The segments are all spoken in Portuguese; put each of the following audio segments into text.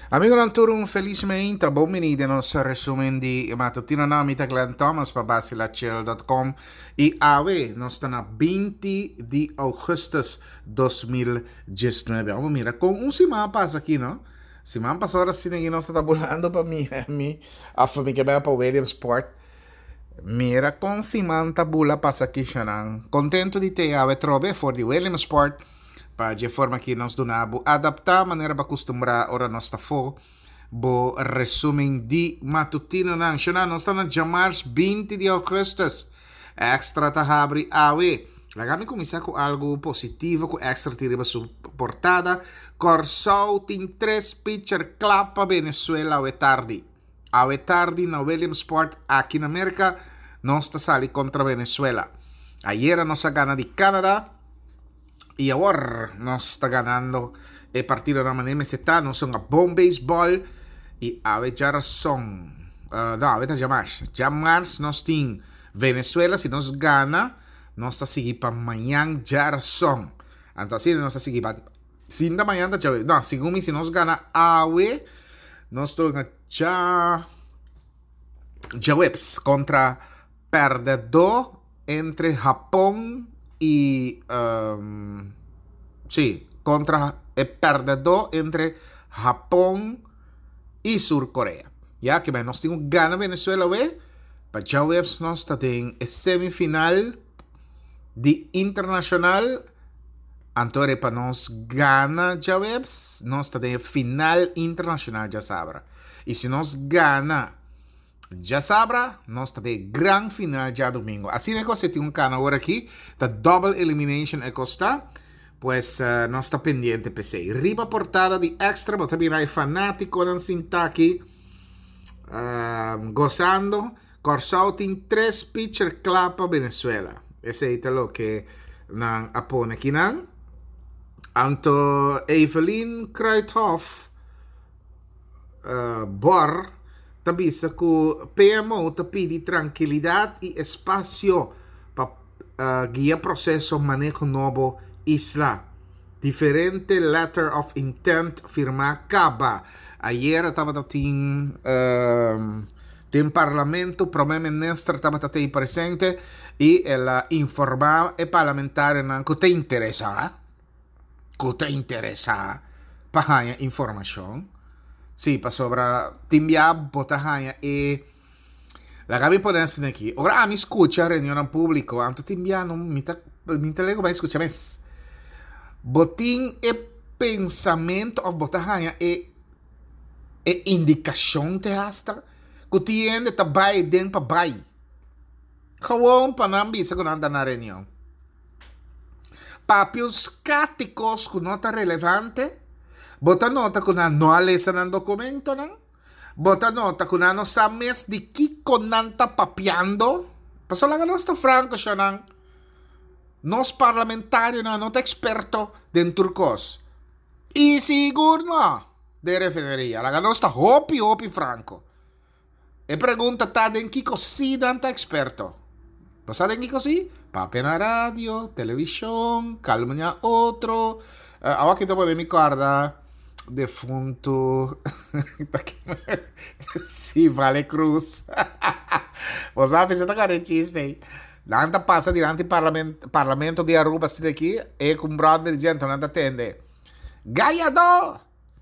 Amigo ng turong felizmente, buon venite nel nostro resumen di mattutino namita Glenn Thomas pa basilachel.com e ave nostra na 20 de augustus 2019. Vamos mira, com semana passa aqui, não? Semana passada sim que nós está tabulando para mim, a família bem para Williamsport. Mira, com semana tabula passa aqui, xanang. Contento de ter ave trobe for the Williamsport. Para de forma que nós donamos adaptar a maneira para acostumbrar ora nós está for bo resumen de matutino nang xana nós está na jamars 20 de augustus extra ta habri awe lagami começar com algo positivo com extra tiriba suportada Corsau tin 3 pitcher clap para Venezuela awe tardi na Williamsport aqui na América nós está sali contra Venezuela ayer nós gana de Canadá y ahora nos está ganando el partido de la manera meseta, no son a bom béisbol y a ver ya son no, a ver llamar nos tiene Venezuela, si nos gana nos está seguir para mañana ya son entonces nos está seguir para sin da mañana ya no, según si nos gana awe nos toca ya webs contra perdedor entre Japón y sí, contra el perdedor entre Japón y Sur Corea. Ya que nos tengo gana Venezuela, ve, para ya webs nos está en semifinal de internacional. Entonces, para nos gana ya webs, nos está en final internacional, ya sabrá. Y si nos gana já sabrá, nós está de gran final já domingo. Assim é que você tem canal agora aqui, da double elimination é costa, pues nós está pendiente PC. Riba portada de extra, mas também é fanático não sinta aqui, gozando. Corsau tem 3 pitcher clap para Venezuela. Esse é o que não apone aqui não. Anto Evelyn Kreuthoff, Bor tabisa que PMO te pide tranquilidad y espacio para guiar proceso manejo nuevo isla. Diferente letter of intent firma Caba. Ayer estaba en parlamento, primer ministro estaba ahí presente y el informaba el parlamentario que te interesa para información. Sí, para sobre timbia botahanya e la gabi ponersi aqui. Ora mi escucha reunione pubblico, anto timbia non mi lego mais escucha mes. Botin e pensamento of botahanya e indicação te hasta que tiende ta bai den pa bai. Gewoon panambi sa kunanda na reunião. Papios cáticos con nota relevante. Bota nota que não alesa ng documento nang. Bota nota que não sabes de que nanta papiando. Paso lang nostra franco siya nang. Nos parlamentario na not experto den turcos. E siguro no. De refineria. La nostra hopi franco. E pregunta ta den que così nanta experto. Pasa den que così? Papi na radio, televisión, calma niya otro. Awa kita po mi guarda. Defunto si Vale Cruz o sabe você tá carentista aí nanta passa diante parlamento de Aruba assim aqui e com brother de gente nanta atende Gallador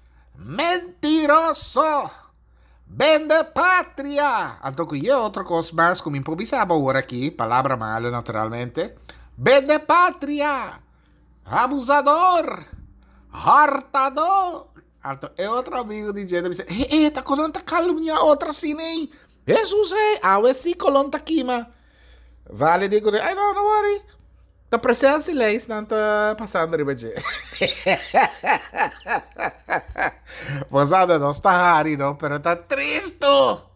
mentiroso vende patria então que eu outra coisa mais como improvisava agora aqui palavra malo naturalmente vende patria abusador hartador. Alto, é outro amigo de gente me diz, tá colonta calumnia outra cine. Jesus awe si colonta kima. Vale digo, ai não worry. Tá presença leis não tá passando riba de. Posada não está hari, não, pero tá tristo.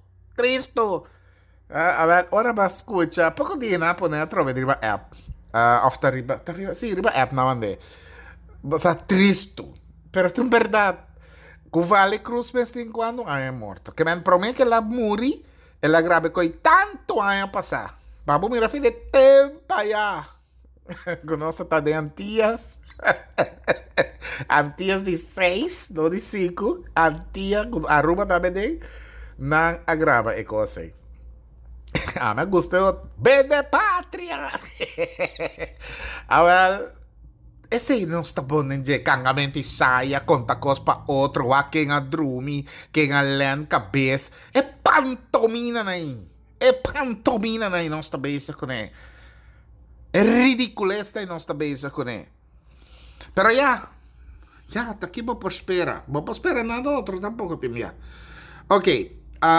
A ver, ora ba escucha, pouco dia na pone através riba app. Of tá riba, sì, riba app na ande. Tá tristo. Pero tu verdad, que Vale Cruz vez em quando é morto. Que me promete que ela muri, ela grave coi tanto ano passar. Vamos mirar fim de tempo já. Conosco tá de Antias. Antias de 6, não de 5. Antia, Aruba também tem. Não agrava e coisa. Ah, me gostou. Bem pátria! Well, esse não está bom nem de cangamento saia, conta cos pa outro, a quem a drumi, quem a len cabeça. É pantomina aí. É pantomina aí, não está bem com ele. É ridículo esta não está bem com ele. Pero ya, tá aqui vou prospera. Vou prospera nada outro tampoco, tim ya. Ok.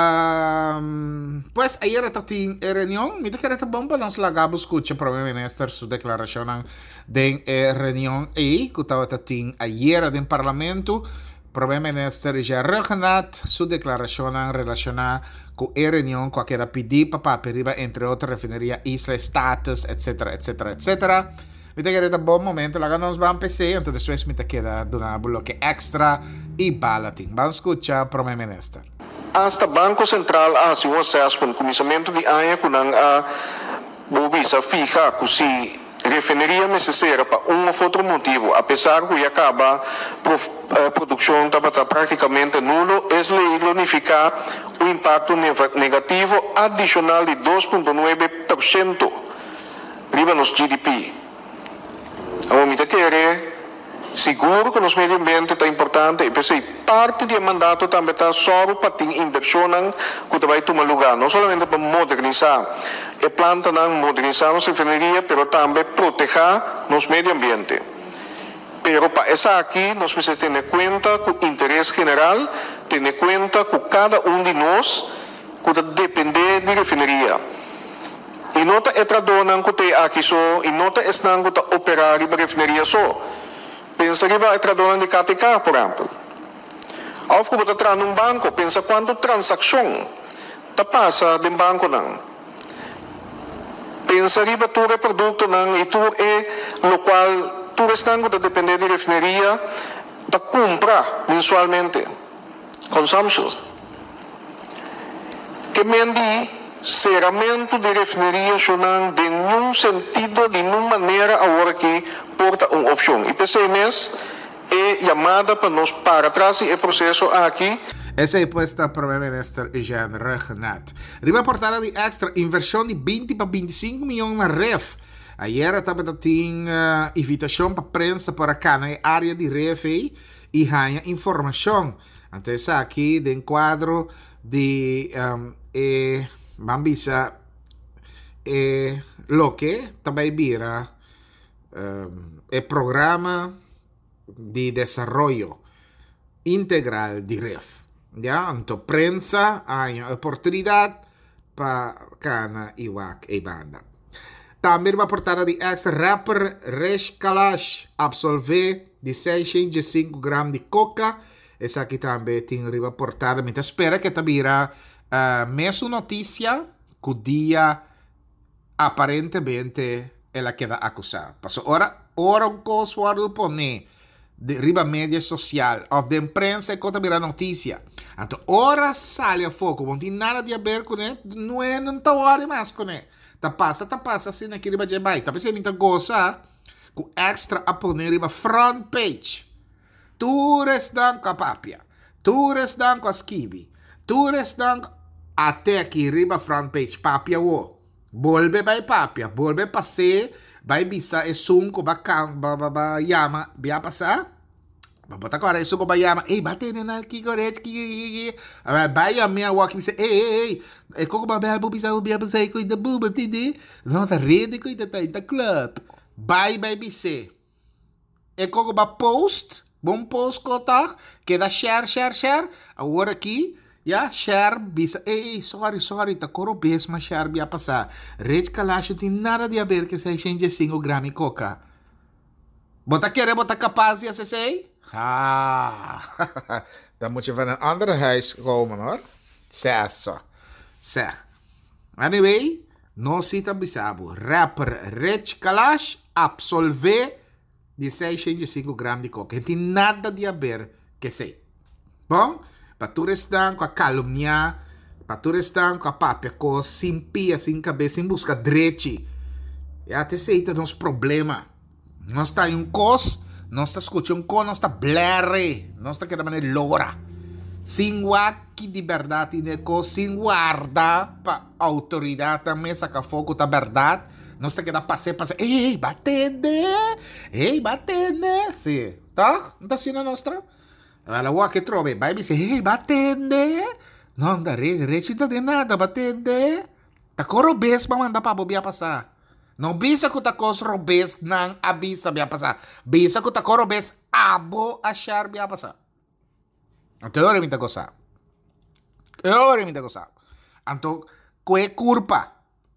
Pues ayer tating reunión, mira que era bom para nós lagabo escucha Primer Minister su declaración de reunión e que estava tating ayer del Parlamento. Primer Minister já regenat su declaración relacionada con reunión que queda pedir para periba entre otras refinería isla status etc etc etc. Mira que era bom momento laga nós vamos PC, então depois mira que era donar bloque extra e balating. Vamos escuchar Primer Minister. Hasta Banco Central hace un assessment comisamento de año con a bobisa fija que si refinería necesaria para un u outro motivo, apesar que acaba produção estava praticamente nulo, é unificar o impacto negativo adicional de 2,9% riba nos GDP. A mim quer seguro que nos meio ambiente está importante e pensei parte do mandato também está só para ter inversão que vai tomar lugar não somente para modernizar e planta não modernizar nossa refineria, mas também proteger nosso meio ambiente. Pero para essa aqui nós precisamos ter em conta que o interesse general, ter em conta que cada de nós que depende de refineria. E não está traduzendo que tem aqui só e não está operar a refineria só. Pensa que vai traduzir de KTK, por exemplo. Ou que você traz num banco, pensa quanto transação está passa de banco não. Pensa que tu é produto não e tu é lo qual tu está que depende de refineria para comprar mensualmente. Consumptions. Que mendi cerramento de refineria não de nenhum sentido, de nenhuma maneira agora que porta uma opção. E PCMS é chamada para nós para trás e o processo aqui. Essa é a posta Primer Minister Jean Regenat. Riba portada de extra inversão de 20 para 25 milhões na REF. Ayer estava tinha invitação para prensa para cá na área de REF e ganha informação. Então, aqui de enquadro de Bambisa lo que também vira el programa de desarrollo integral de REF. ¿Ya? Entonces, prensa hay oportunidad para Cana, Iwak y banda. Também uma portada de extra rapper Resh Kalash absolve de 605 gramas de coca. Essa aqui também tem uma portada. Me espera que também mesmo notícia que o dia aparentemente ela queda acusada. Passou ora um coisa pone de riba mídia social ou de imprensa que também notícia. Então ora sale a foco, não tem nada de a ver com ele, não está hora mais com ele. Tá passa assim aqui riba de baixo. Tá pensando muita coisa com extra a pone riba front page. Tu restam com a papia, tu restam com a skibi, tu restam até aqui riba front page papia wo. Volve vai papia, volve passe, vai bisa e sunko ba yama, bia passar. Bota agora isso com Bayama, ei, bate na aqui correte que vai a minha walk me say, ei, é como babel bisa bia passar com da buba tidi, não tá rede com da club. Vai bise. É como ba post, bom post kotar, que dá share, agora aqui ja, share bisa, sorry, tá coro bes mas share bia passar. Rede Kalash tem nada de a ver que 605 gramas de coca. Bota querer, bota capaz e sei? Dan moet je van een ander huis komen hoor. Zo. Anyway, no cita bisabo. Rapper Rich Kalash absolve de 605 gramas de coca. Não tem nada de a ver que sei. Bom, para tu restar com a calúnia, para tu restar com a papia, com simpia, sem cabeça, sem busca direito. Já te aceita nos problema. Nós está em um cos, nós está escutando um cos, nós está blare, nós está querendo maneira lora. Sem waki de verdade ne cos, sem guarda para autoridade também, saca fogo da verdade. Nós está querendo passar. Ei, batende! Sim, tá? Não está assim na nostra? Ela o que trove, vai dizer, ei, batende! Não dá recita de nada, batende! Tá com robês para mandar para bobia passar. Não bisa que tá com robês, não avisa bia passar. Bisa que tá com robês, abo achar bia passar. Então, eu me tá gozar. Então, que culpa?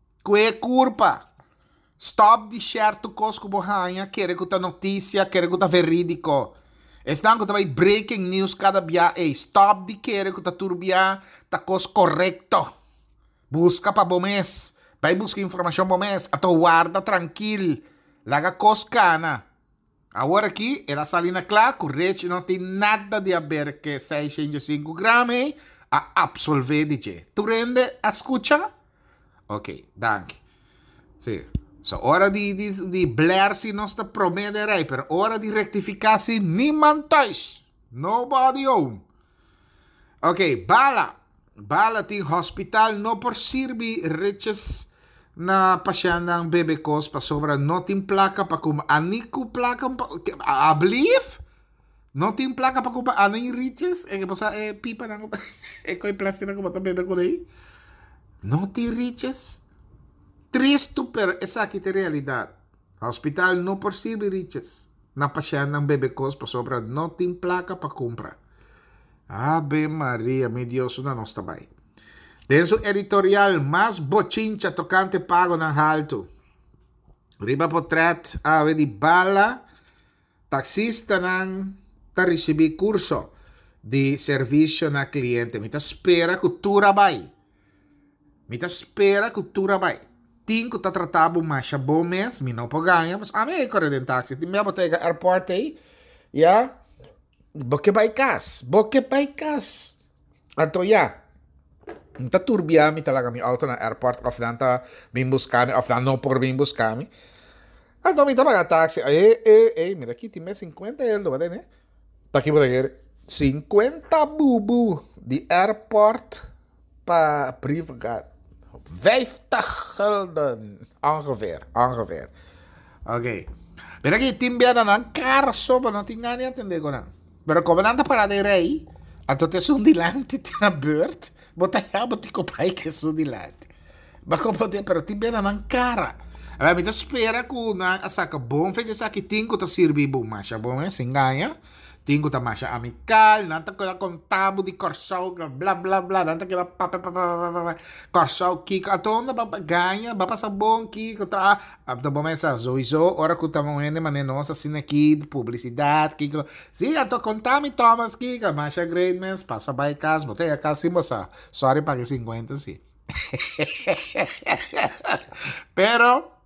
Stop de certo cosco bohanha, quer que tá notícia, quer que tá verídico. Estão que tá breaking news cada dia. Stop de querer que tá turbia, tá cos correto. Busca para bom mês. Vai buscar informação bom mês. Ato guarda tranquilo. Laga cos cana. Agora aqui, ela salina clara, o rete não tem nada de a ver que 605 gramas a absolver de je. Tu rende a escucha? Ok, danke. Sim. So, hora de blar-se nossa prometerei, pero hora de rectificar-se niemand thuis. Nobody home. Ok, bala tem hospital no por sirvi riches na pasyandang bebekos pa sobra no tem placa pa kuma aniku placa I believe no tem placa pa kuma aning riches que pasa pipa nang ko'y plastic na kuma ta bebe ko dai no tem riches triste pero esa aqui é realidade hospital no por sirvi riches na pasyandang bebekos pa sobra no tem placa pa compra. Ave Maria, meu Deus, na nossa bai. Denso editorial, mais bochincha tocante pago ng halto. Riba potret, ave di bala, taxista nang ta recebi curso de serviço na cliente. Mita espera cultura bai. Tinko ta tratabo masha bom mês, mi não paganha, mas ame corre den taxi. Ti me botega airport aí, ya. Boke bai kas. Ato ya. Nta turbiami talaga mi auto na airport of nanta bimbus kami of no por bimbus kami. Ato mi tabaga taxi. Mira aqui tem 50 euro, ba né? Tá aqui bodeger 50 bubu de airport pa privat. 50 gulden ongeveer. Okay. Mira aqui timbiada ng carso pa no tingnan niya tende ko na. Pero como nanda para de rei, ato te sundilante te na beurt, botayabo ti kopay ke sundilante. Bako pode, pero ti bena ng cara. Aba, mi ta spera ko na asaka bom, fece sa ki tinko ta sirbi bom masya bom, singaya. Tinko ta masya amikal, nanta ko na kontabo di korsaw, bla bla bla, nanta ko na korsaw kiko, ato na babaganya, bapa sa bom kiko ta, abta bom esa, zoizo, ora ko ta mwene manenosa sinekid, publicidad, kiko, si, ato kontami Thomas kiko, masya grade mes, pasa by kas, botaya kasi mo sa, sorry pag 50 si. Pero,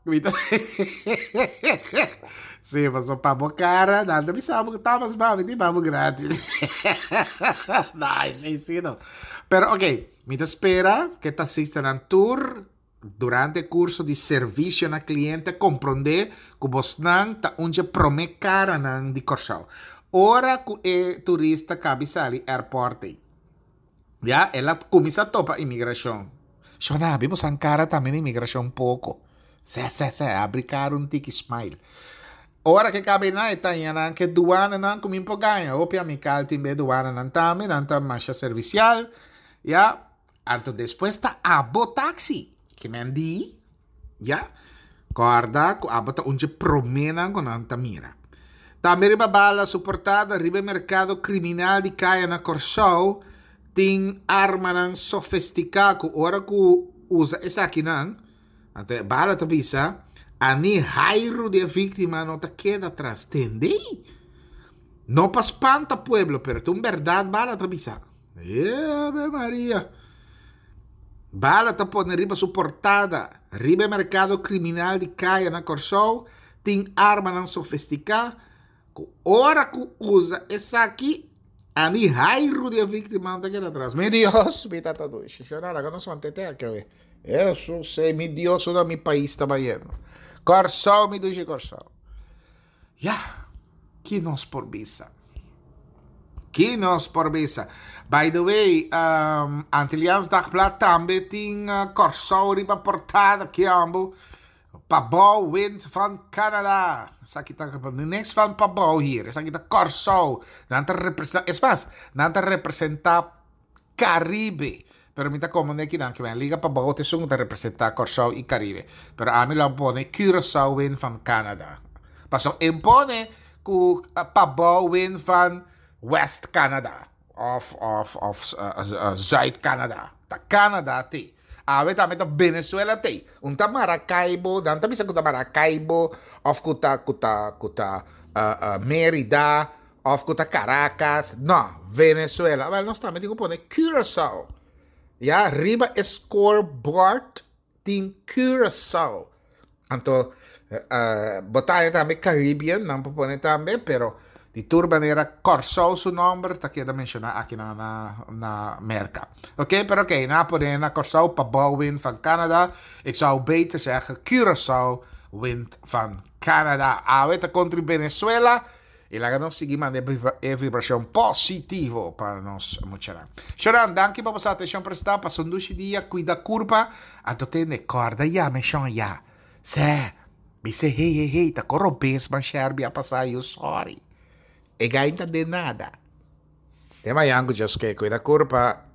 sim, passou para a cara, nada me sabe que estamos bem, de babo grátis. Nice, ensino. Pero, ok, me espera que te assista na tour durante o curso de serviço na cliente, compreender que você não está onde promete cara de Corsal. Ora que o turista cabe sair airport aí. Já, ela começa a topar imigração. Shona, vimos a cara também imigração um pouco. Se, abre cara um tique smile. Ora que cabe na italiana que duana nan kumim po ganha. Opia mikal timbe duana nan tami, nan tam masha servicial. Ya, anto después ta abo taxi. Que mendi, ya. Corda, abo ta unje promena con antamira. Também riba bala suportada, riba mercado criminal di kaya na Corsau, ting arma nan sofisticado, ora ku usa esa aqui nan, ante bala tabisa, ani jairo de víctima no te queda atrás, entendei? No pa espanta pueblo, pero tu verdad bala tabisa. Ave Maria. Bala ta pone riba suportada, riba mercado criminal di kaya na Corsau, ting arma nan sofisticado, ora ku usa essa aqui, ani jairo de víctima não queda atrás. Meu Deus, me tá dois. Chorar, agora não se mantém aqui. Eu sei, meu Deus, no meu país está baiano. Corsau mi duce Corsau. Ja, que nos porbisa. Que nos porbisa. By the way, Antillians Dagblad também tem Corsau riba portada que ambo. Pabau wint van Canada. Essa aqui tá niks van Pabau hier. Essa aqui tá Corsau. Es más, nanta representa Caribe. Pero mita como ne kidan que liga Pabau te sung representa Corsau e Caribe. Pero a mi la pone Curaçao win van Canada. Paso impone ku Pabau win van West Canada of Zuid Canada. Ta Canada te. Awe também tá Venezuela tem. Unta Maracaibo, dan também kuta Maracaibo, of kuta Merida, of kuta Caracas. No, Venezuela. Well, nós também digo pone Curaçao. Ja, riba scoreboard tem Curaçao. Anto botare também Caribbean, não pone também, pero di turbanera Corsau su nombre, ta queda mencionar aqui na merka. Oké, pero oké, na podena Corsau Pabau wint van Canada. Ik zou beter zeggen Curaçao wint van Canada. Avete contro Venezuela e la non seguimos de vibración positivo para nos muchara. Shoran, danke pa passate schon presta pa sundushi dia cuida curva a totene corda ya me shon ya. Se, mi se hey, ta corrompes man sherbi a passar eu sorry. E gaita de nada. Tema yangu just que cuida curva